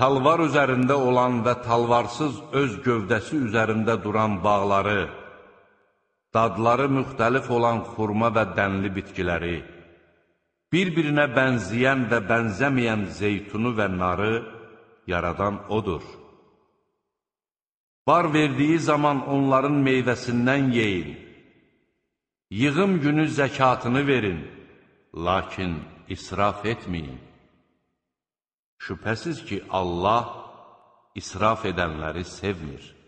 talvar üzərində olan və talvarsız öz gövdəsi üzərində duran bağları, dadları müxtəlif olan xurma və dənli bitkiləri, bir-birinə bənzəyən və bənzəməyən zeytunu və narı yaradan odur. Bar verdiyi zaman onların meyvəsindən yeyin, yığım günü zəkatını verin, lakin israf etməyin. Şübhəsiz ki, Allah israf edənləri sevmir.